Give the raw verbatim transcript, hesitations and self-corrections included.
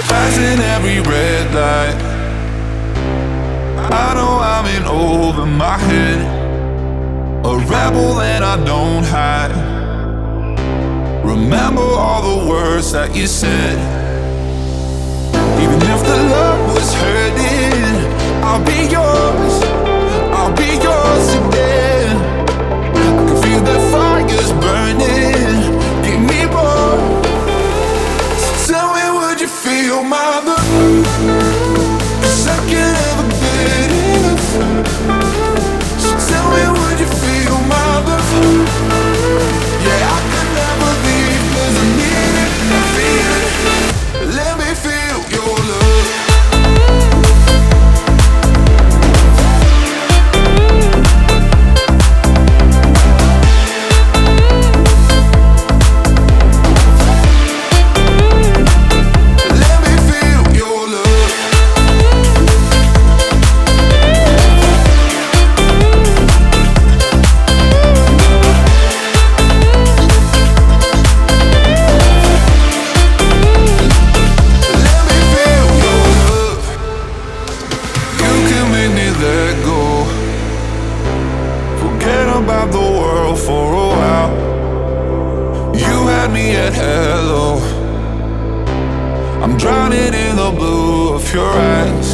Passing every red light, I know I'm in over my head, a rebel and I don't hide. Remember all the words that you said. Even if the love was hurting, I'll be yours, I'll be yours again. I can feel the fires burning, give me more. So tell me, would you feel my love? 'Cause I can't ever get enough. So tell me, would you feel my love? Yeah, I could never leave 'cause I need it, I feel it. Let me feel your love. Let me feel your love. Let me feel your love. You can make me let go, forget about the world for a while. You had me at hello, I'm drowning in the blue of your eyes.